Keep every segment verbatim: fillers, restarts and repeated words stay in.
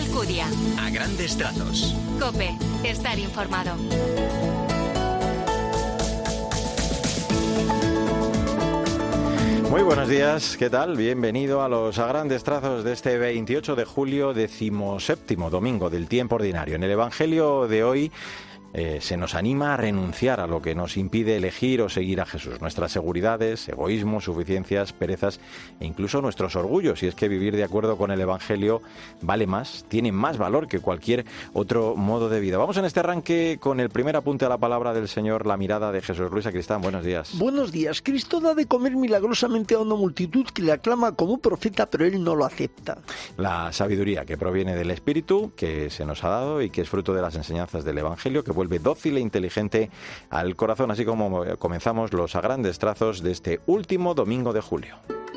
Alcudia. A grandes trazos. COPE. Estar informado. Muy buenos días, ¿qué tal? Bienvenido a los a grandes trazos de este veintiocho de julio, decimoséptimo domingo del tiempo ordinario. En el Evangelio de hoy eh, se nos anima a renunciar a lo que nos impide elegir o seguir a Jesús. Nuestras seguridades, egoísmos, suficiencias, perezas e incluso nuestros orgullos. Y es que vivir de acuerdo con el Evangelio vale más, tiene más valor que cualquier otro modo de vida. Vamos en este arranque con el primer apunte a la palabra del Señor, la mirada de Jesús. Luis Sacristán, buenos días. Buenos días. Cristo da de comer milagrosamente a una multitud que le aclama como profeta, pero él no lo acepta. La sabiduría que proviene del Espíritu, que se nos ha dado y que es fruto de las enseñanzas del Evangelio, que vuelve dócil e inteligente al corazón, así como comenzamos los a grandes trazos de este último domingo de julio.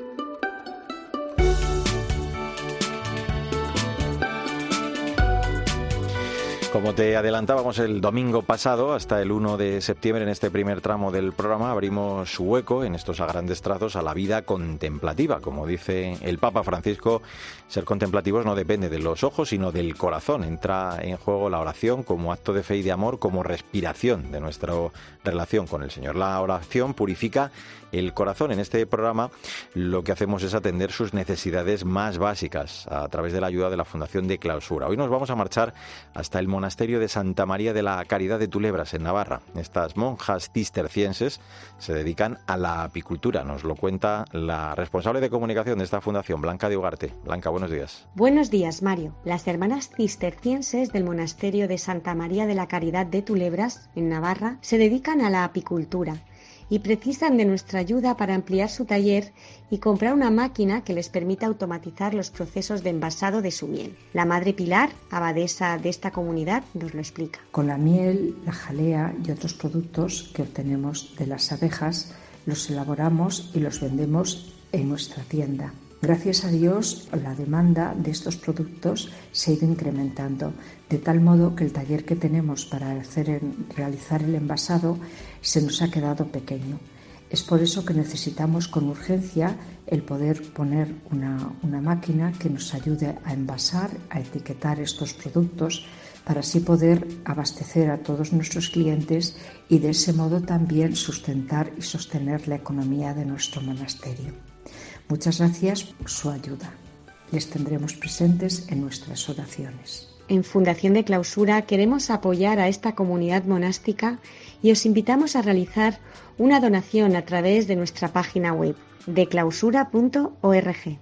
Como te adelantábamos el domingo pasado, hasta el primero de septiembre, en este primer tramo del programa, abrimos hueco en estos a grandes trazos a la vida contemplativa. Como dice el Papa Francisco, ser contemplativos no depende de los ojos, sino del corazón. Entra en juego la oración como acto de fe y de amor, como respiración de nuestra relación con el Señor. La oración purifica el corazón. En este programa lo que hacemos es atender sus necesidades más básicas a través de la ayuda de la Fundación de Clausura. Hoy nos vamos a marchar hasta el monasterio de Santa María de la Caridad de Tulebras, en Navarra. Estas monjas cistercienses se dedican a la apicultura. Nos lo cuenta la responsable de comunicación de esta fundación, Blanca de Ugarte. Blanca, buenos días. Buenos días, Mario. Las hermanas cistercienses del monasterio de Santa María de la Caridad de Tulebras, en Navarra, se dedican a la apicultura y precisan de nuestra ayuda para ampliar su taller y comprar una máquina que les permita automatizar los procesos de envasado de su miel. La Madre Pilar, abadesa de esta comunidad, nos lo explica. Con la miel, la jalea y otros productos que obtenemos de las abejas, los elaboramos y los vendemos en nuestra tienda. Gracias a Dios, la demanda de estos productos se ha ido incrementando, de tal modo que el taller que tenemos para hacer, realizar el envasado se nos ha quedado pequeño. Es por eso que necesitamos con urgencia el poder poner una, una máquina que nos ayude a envasar, a etiquetar estos productos, para así poder abastecer a todos nuestros clientes y de ese modo también sustentar y sostener la economía de nuestro monasterio. Muchas gracias por su ayuda. Les tendremos presentes en nuestras oraciones. En Fundación de Clausura queremos apoyar a esta comunidad monástica y os invitamos a realizar una donación a través de nuestra página web de clausura punto org.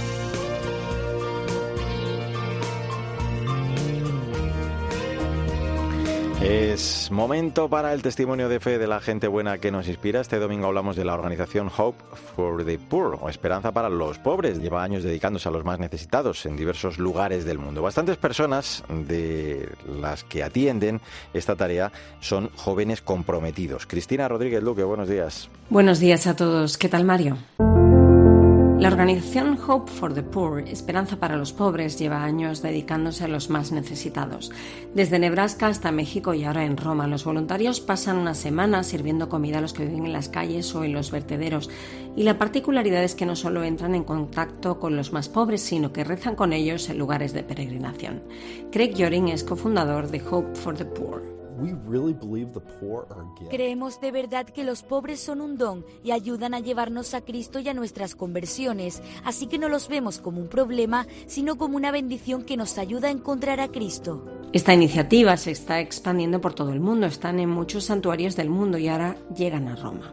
Es momento para el testimonio de fe de la gente buena que nos inspira. Este domingo hablamos de la organización Hope for the Poor, o Esperanza para los Pobres. Lleva años dedicándose a los más necesitados en diversos lugares del mundo. Bastantes personas de las que atienden esta tarea son jóvenes comprometidos. Cristina Rodríguez Luque, buenos días. Buenos días a todos. ¿Qué tal, Mario? La organización Hope for the Poor, Esperanza para los Pobres, lleva años dedicándose a los más necesitados. Desde Nebraska hasta México y ahora en Roma, los voluntarios pasan una semana sirviendo comida a los que viven en las calles o en los vertederos. Y la particularidad es que no solo entran en contacto con los más pobres, sino que rezan con ellos en lugares de peregrinación. Craig Yoring es cofundador de Hope for the Poor. Creemos de verdad que los pobres son un don y ayudan a llevarnos a Cristo y a nuestras conversiones, así que no los vemos como un problema, sino como una bendición que nos ayuda a encontrar a Cristo. Esta iniciativa se está expandiendo por todo el mundo, están en muchos santuarios del mundo y ahora llegan a Roma.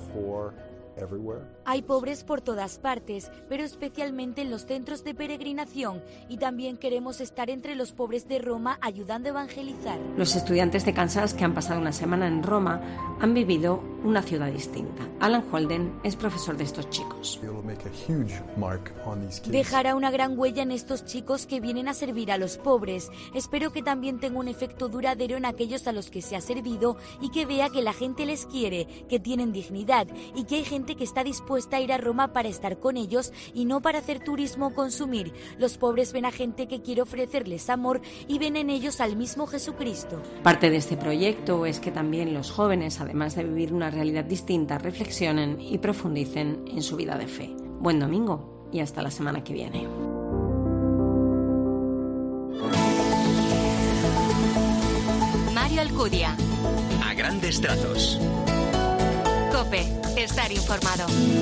Hay pobres por todas partes, pero especialmente en los centros de peregrinación, y también queremos estar entre los pobres de Roma ayudando a evangelizar. Los estudiantes de Kansas que han pasado una semana en Roma han vivido una ciudad distinta. Alan Holden es profesor de estos chicos. Dejará una gran huella en estos chicos que vienen a servir a los pobres. Espero que también tenga un efecto duradero en aquellos a los que se ha servido y que vea que la gente les quiere, que tienen dignidad y que hay gente que está dispuesta a ir a Roma para estar con ellos y no para hacer turismo o consumir. Los pobres ven a gente que quiere ofrecerles amor y ven en ellos al mismo Jesucristo. Parte de este proyecto es que también los jóvenes, además de vivir una realidad distinta, reflexionen y profundicen en su vida de fe. Buen domingo y hasta la semana que viene. Alcudia. A grandes trazos. COPE. Estar informado.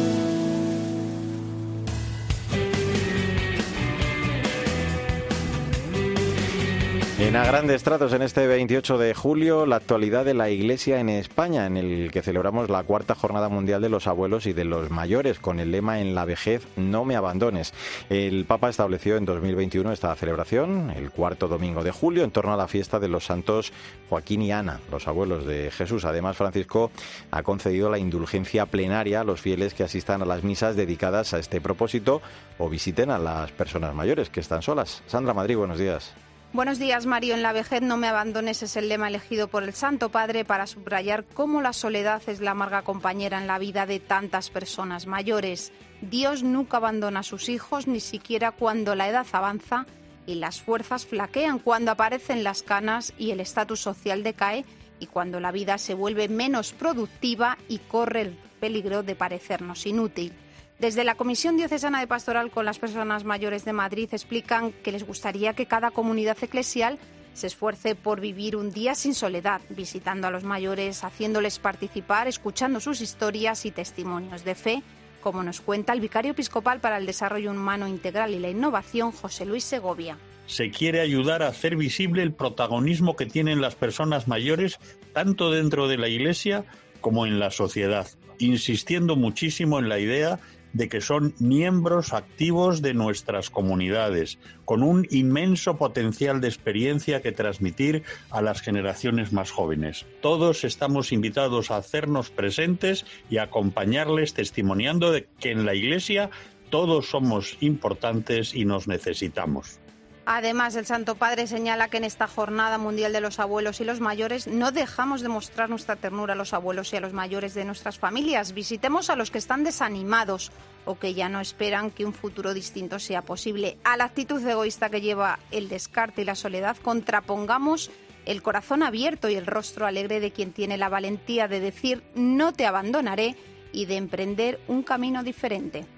En A Grandes Trazos, en este veintiocho de julio, la actualidad de la Iglesia en España, en el que celebramos la cuarta Jornada Mundial de los Abuelos y de los Mayores, con el lema "En la vejez no me abandones". El Papa estableció en dos mil veintiuno esta celebración, el cuarto domingo de julio, en torno a la fiesta de los santos Joaquín y Ana, los abuelos de Jesús. Además, Francisco ha concedido la indulgencia plenaria a los fieles que asistan a las misas dedicadas a este propósito o visiten a las personas mayores que están solas. Sandra Madrid, buenos días. Buenos días, Mario. En la vejez no me abandones es el lema elegido por el Santo Padre para subrayar cómo la soledad es la amarga compañera en la vida de tantas personas mayores. Dios nunca abandona a sus hijos, ni siquiera cuando la edad avanza y las fuerzas flaquean, cuando aparecen las canas y el estatus social decae y cuando la vida se vuelve menos productiva y corre el peligro de parecernos inútil. Desde la Comisión Diocesana de Pastoral con las Personas Mayores de Madrid explican que les gustaría que cada comunidad eclesial se esfuerce por vivir un día sin soledad, visitando a los mayores, haciéndoles participar, escuchando sus historias y testimonios de fe, como nos cuenta el vicario episcopal para el Desarrollo Humano Integral y la Innovación, José Luis Segovia. Se quiere ayudar a hacer visible el protagonismo que tienen las personas mayores, tanto dentro de la Iglesia como en la sociedad, insistiendo muchísimo en la idea de que son miembros activos de nuestras comunidades, con un inmenso potencial de experiencia que transmitir a las generaciones más jóvenes. Todos estamos invitados a hacernos presentes y a acompañarles testimoniando de que en la Iglesia todos somos importantes y nos necesitamos. Además, el Santo Padre señala que en esta Jornada Mundial de los Abuelos y los Mayores no dejamos de mostrar nuestra ternura a los abuelos y a los mayores de nuestras familias. Visitemos a los que están desanimados o que ya no esperan que un futuro distinto sea posible. A la actitud egoísta que lleva el descarte y la soledad, contrapongamos el corazón abierto y el rostro alegre de quien tiene la valentía de decir "no te abandonaré" y de emprender un camino diferente.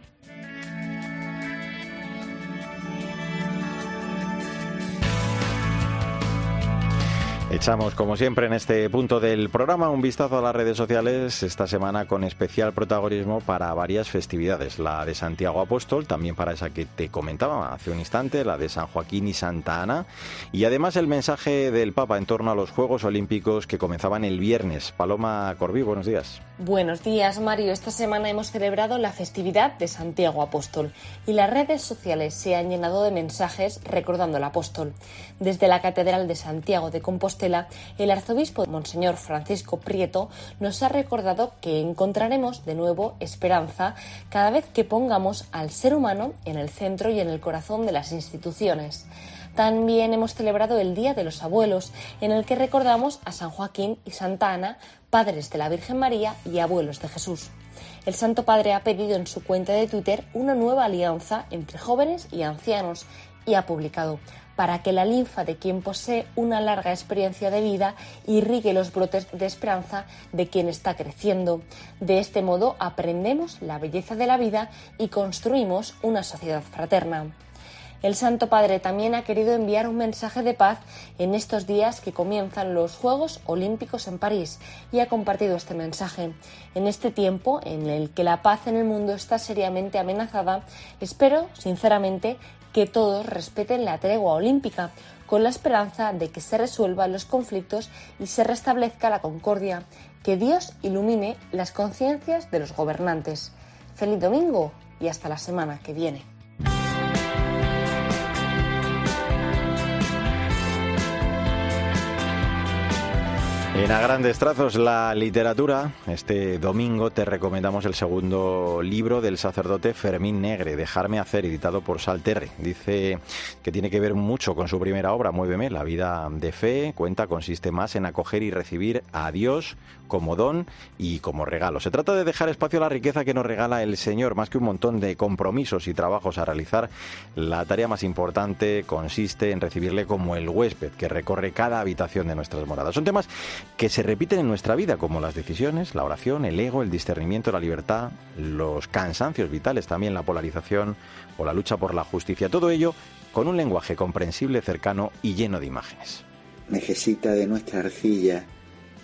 Echamos, como siempre, en este punto del programa un vistazo a las redes sociales esta semana con especial protagonismo para varias festividades. La de Santiago Apóstol, también para esa que te comentaba hace un instante, la de San Joaquín y Santa Ana. Y además el mensaje del Papa en torno a los Juegos Olímpicos que comenzaban el viernes. Paloma Corbí, buenos días. Buenos días, Mario. Esta semana hemos celebrado la festividad de Santiago Apóstol y las redes sociales se han llenado de mensajes recordando al apóstol. Desde la Catedral de Santiago de Compostela, el arzobispo Monseñor Francisco Prieto nos ha recordado que encontraremos de nuevo esperanza cada vez que pongamos al ser humano en el centro y en el corazón de las instituciones. También hemos celebrado el Día de los Abuelos, en el que recordamos a San Joaquín y Santa Ana, padres de la Virgen María y abuelos de Jesús. El Santo Padre ha pedido en su cuenta de Twitter una nueva alianza entre jóvenes y ancianos y ha publicado: para que la linfa de quien posee una larga experiencia de vida irrigue los brotes de esperanza de quien está creciendo. De este modo aprendemos la belleza de la vida y construimos una sociedad fraterna. El Santo Padre también ha querido enviar un mensaje de paz en estos días que comienzan los Juegos Olímpicos en París y ha compartido este mensaje. En este tiempo en el que la paz en el mundo está seriamente amenazada, espero, sinceramente, que todos respeten la tregua olímpica, con la esperanza de que se resuelvan los conflictos y se restablezca la concordia. Que Dios ilumine las conciencias de los gobernantes. Feliz domingo y hasta la semana que viene. En A Grandes Trazos, la literatura. Este domingo te recomendamos el segundo libro del sacerdote Fermín Negre, Dejarme hacer, editado por Salterre. Dice que tiene que ver mucho con su primera obra, Muéveme. La vida de fe, cuenta, consiste más en acoger y recibir a Dios como don y como regalo. Se trata de dejar espacio a la riqueza que nos regala el Señor, más que un montón de compromisos y trabajos a realizar. La tarea más importante consiste en recibirle como el huésped que recorre cada habitación de nuestras moradas. Son temas que se repiten en nuestra vida, como las decisiones, la oración, el ego, el discernimiento, la libertad, los cansancios vitales, también la polarización o la lucha por la justicia. Todo ello con un lenguaje comprensible, cercano y lleno de imágenes. Necesita de nuestra arcilla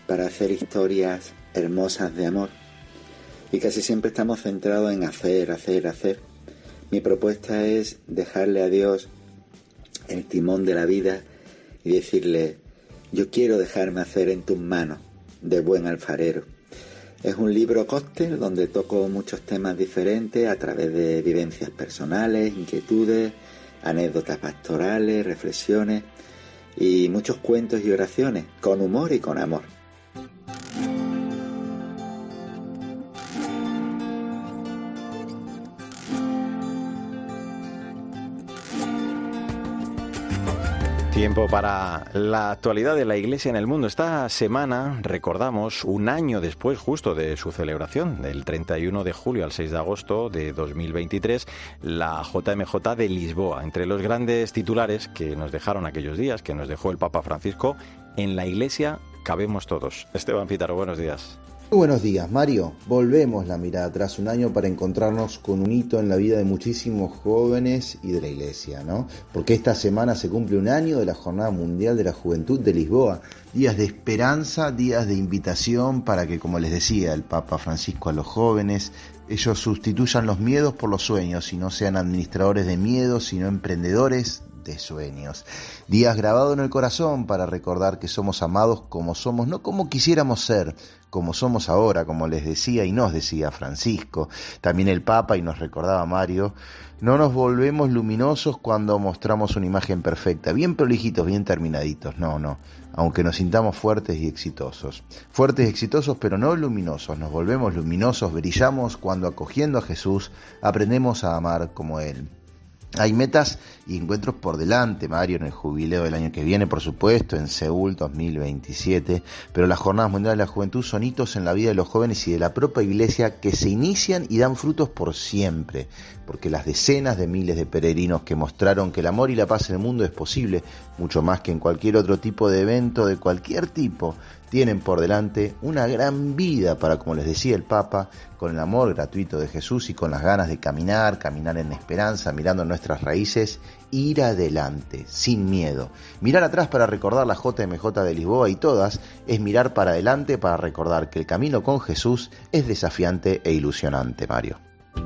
para hacer historias hermosas de amor. Y casi siempre estamos centrados en hacer, hacer, hacer. Mi propuesta es dejarle a Dios el timón de la vida y decirle: yo quiero dejarme hacer en tus manos, de buen alfarero. Es un libro cóctel donde toco muchos temas diferentes a través de vivencias personales, inquietudes, anécdotas pastorales, reflexiones y muchos cuentos y oraciones, con humor y con amor. Tiempo para la actualidad de la Iglesia en el mundo. Esta semana recordamos un año después justo de su celebración, del treinta y uno de julio al seis de agosto de dos mil veintitrés, la J M J de Lisboa. Entre los grandes titulares que nos dejaron aquellos días, que nos dejó el Papa Francisco: en la Iglesia cabemos todos. Esteban Pítaro, buenos días. Muy buenos días, Mario. Volvemos la mirada atrás un año para encontrarnos con un hito en la vida de muchísimos jóvenes y de la Iglesia, ¿no? Porque esta semana se cumple un año de la Jornada Mundial de la Juventud de Lisboa. Días de esperanza, días de invitación para que, como les decía el Papa Francisco a los jóvenes, ellos sustituyan los miedos por los sueños y no sean administradores de miedos, sino emprendedores de sueños. Días grabados en el corazón para recordar que somos amados como somos, no como quisiéramos ser, como somos ahora, como les decía y nos decía Francisco, también el Papa, y nos recordaba Mario. No nos volvemos luminosos cuando mostramos una imagen perfecta, bien prolijitos, bien terminaditos, no, no, aunque nos sintamos fuertes y exitosos. Fuertes y exitosos, pero no luminosos, nos volvemos luminosos, brillamos cuando, acogiendo a Jesús, aprendemos a amar como Él. Hay metas y encuentros por delante, Mario, en el jubileo del año que viene, por supuesto, en Seúl dos mil veintisiete, pero las Jornadas Mundiales de la Juventud son hitos en la vida de los jóvenes y de la propia Iglesia que se inician y dan frutos por siempre, porque las decenas de miles de peregrinos que mostraron que el amor y la paz en el mundo es posible, mucho más que en cualquier otro tipo de evento de cualquier tipo, tienen por delante una gran vida para, como les decía el Papa, con el amor gratuito de Jesús y con las ganas de caminar, caminar en esperanza, mirando nuestras raíces, ir adelante, sin miedo. Mirar atrás para recordar la J M J de Lisboa y todas es mirar para adelante para recordar que el camino con Jesús es desafiante e ilusionante, Mario.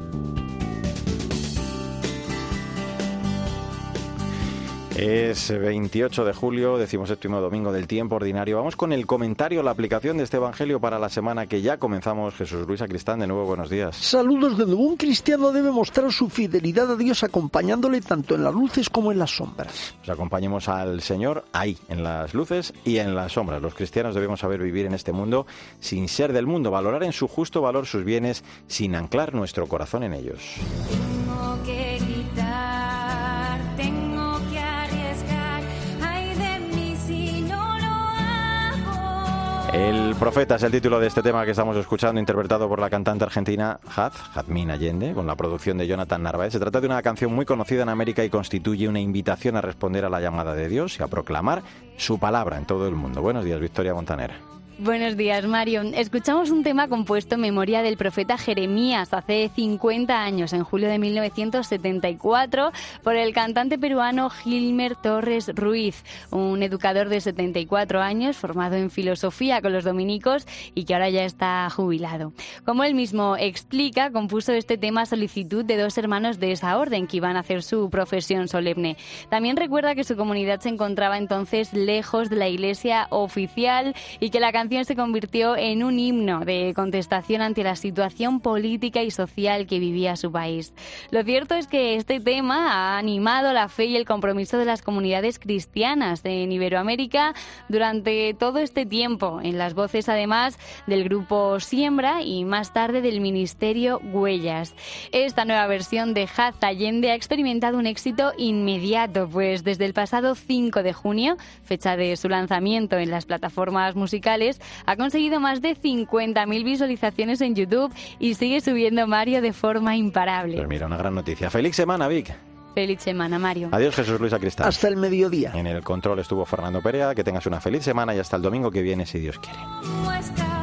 Es veintiocho de julio, decimoséptimo domingo del tiempo ordinario. Vamos con el comentario, la aplicación de este evangelio para la semana que ya comenzamos. Jesús Luis Sacristán, de nuevo, buenos días. Saludos de nuevo. Un cristiano debe mostrar su fidelidad a Dios acompañándole tanto en las luces como en las sombras. Pues acompañemos al Señor ahí, en las luces y en las sombras. Los cristianos debemos saber vivir en este mundo sin ser del mundo, valorar en su justo valor sus bienes sin anclar nuestro corazón en ellos. Tengo que quitar, tengo El profeta es el título de este tema que estamos escuchando, interpretado por la cantante argentina Haz, Jazmín Allende, con la producción de Jonathan Narváez. Se trata de una canción muy conocida en América y constituye una invitación a responder a la llamada de Dios y a proclamar su palabra en todo el mundo. Buenos días, Victoria Montaner. Buenos días, Mario. Escuchamos un tema compuesto en memoria del profeta Jeremías hace cincuenta años, en julio de mil novecientos setenta y cuatro, por el cantante peruano Gilmer Torres Ruiz, un educador de setenta y cuatro años, formado en filosofía con los dominicos y que ahora ya está jubilado. Como él mismo explica, compuso este tema a solicitud de dos hermanos de esa orden que iban a hacer su profesión solemne. También recuerda que su comunidad se encontraba entonces lejos de la iglesia oficial y que la canción se convirtió en un himno de contestación ante la situación política y social que vivía su país. Lo cierto es que este tema ha animado la fe y el compromiso de las comunidades cristianas en Iberoamérica durante todo este tiempo, en las voces además del grupo Siembra y más tarde del ministerio Huellas. Esta nueva versión de Haz Allende ha experimentado un éxito inmediato, pues desde el pasado cinco de junio, fecha de su lanzamiento en las plataformas musicales, ha conseguido más de cincuenta mil visualizaciones en YouTube y sigue subiendo, Mario, de forma imparable. Pues mira, una gran noticia. Feliz semana, Vic. Feliz semana, Mario. Adiós, Jesús Luis Sacristán. Hasta el mediodía. En el control estuvo Fernando Perea. Que tengas una feliz semana y hasta el domingo que viene, si Dios quiere.